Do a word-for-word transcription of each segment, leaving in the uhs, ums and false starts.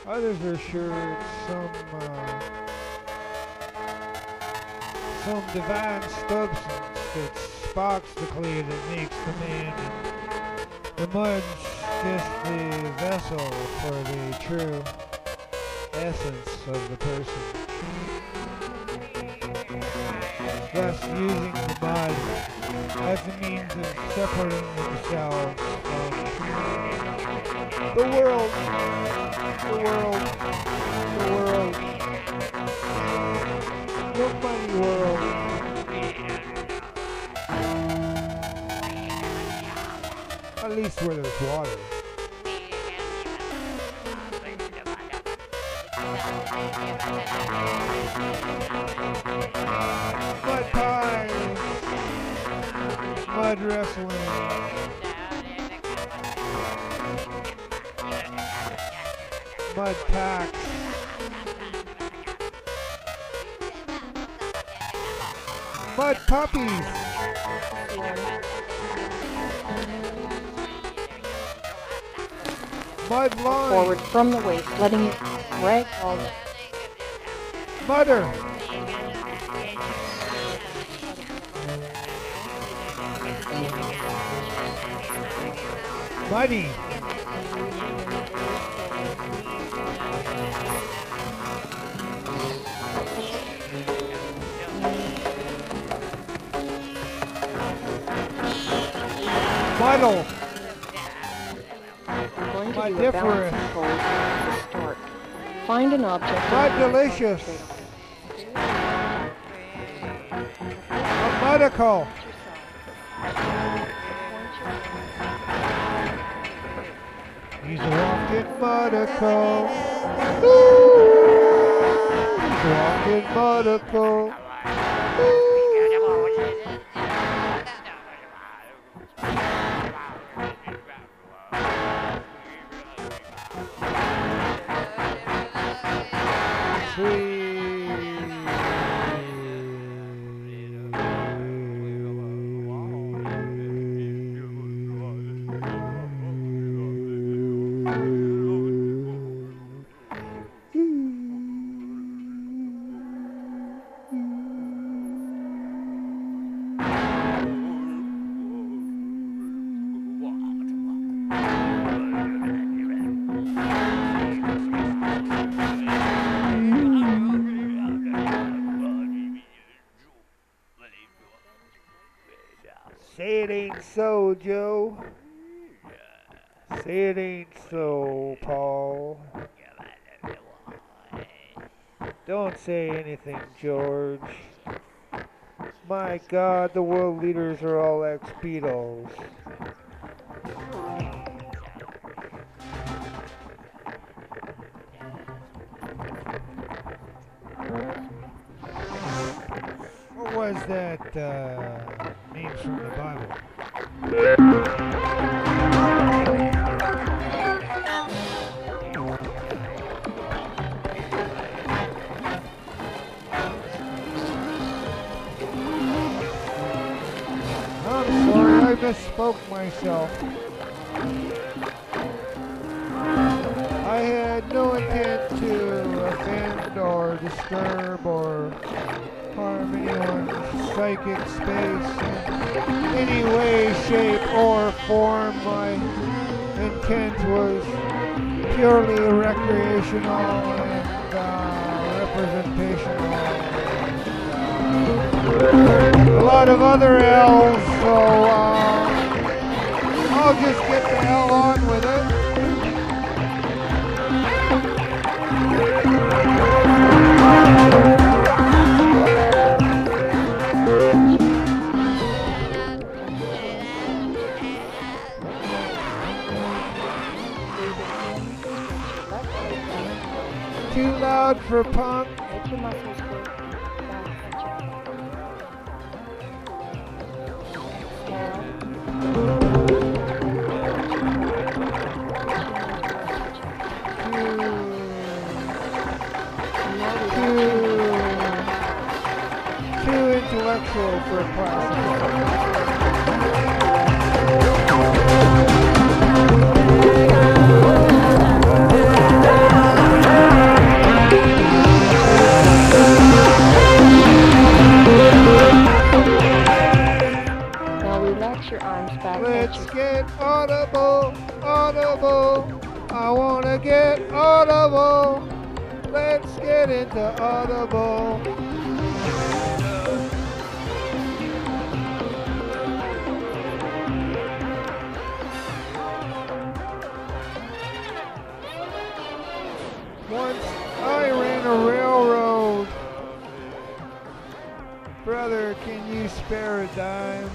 Others are sure it's some uh, some divine substance that sparks the clay that makes the man. The mud's just the vessel for the true essence of the person. Thus, using the mud as a means of separating themselves from the world, the world, the world, the muddy world. At least where there's water. Mud pies, mud wrestling, mud packs, mud puppies, mud line, forward from the waist, letting it drag all the mutter, muddy, muddle, I'm going to Mud do a different. balancing pose to start. Find an object. mud delicious, a mudicle, he's a walking mudicle, he's a walking mudicle. Say it ain't so, Joe. Say it ain't so, Paul. Don't say anything, George. My God, the world leaders are all ex-Beatles. What was that uh, names from the Bible? I'm sorry, I misspoke myself. I had no intent to offend or disturb or harm anyone's psychic space in any way, shape, or form. My intent was purely recreational and uh, representational. And, uh, a lot of other L's, so uh, I'll just get the hell on with it. Too loud for punk. Make your muscles work. Back and jump. Too, too intellectual for a class. audible. I wanna get audible. Let's get into audible. Once I ran a railroad. Brother, can you spare a dime?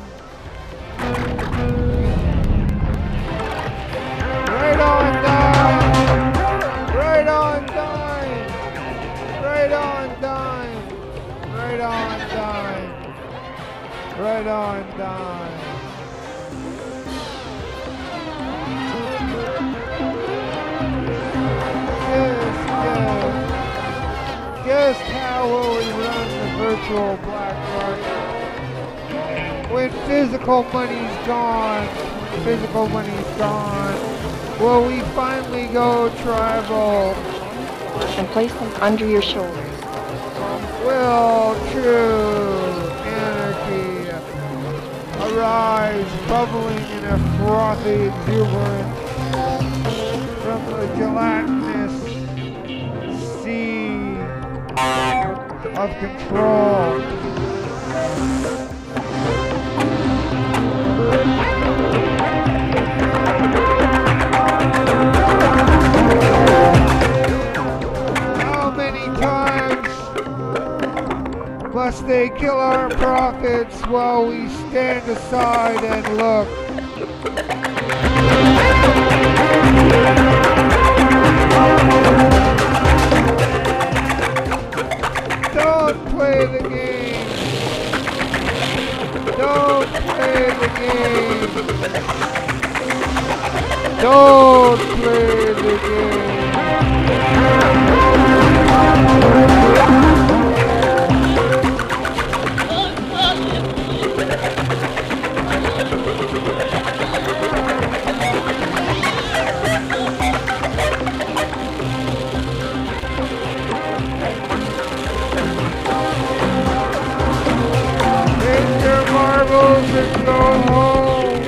Right on dime! Right on dime! Right on dime! Right on dime! Right on dime! Yes, yes. Just how will we run the virtual black market? When physical money's gone, when physical money's gone, will we finally go tribal? And place them under your shoulders. Will true anarchy arise, bubbling in a frothy exuberance from the gelatinous sea of control? How many times must they kill our prophets while we stand aside and look? Don't play the game. Don't play the game. Don't play the game. Take your marbles and go home.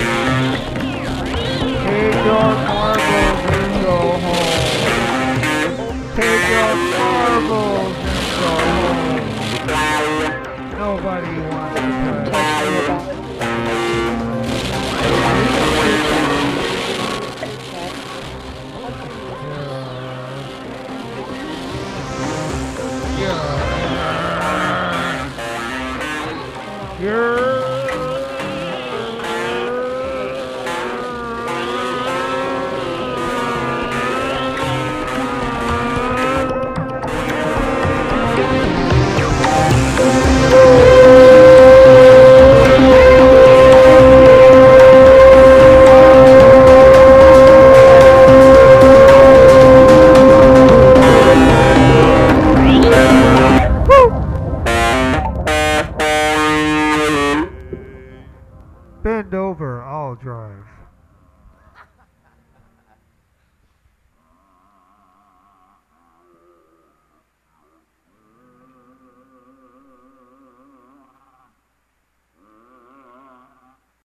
Take your marbles and go home. Take your marbles and go home. Nobody wants to play. You're bend over, I'll drive.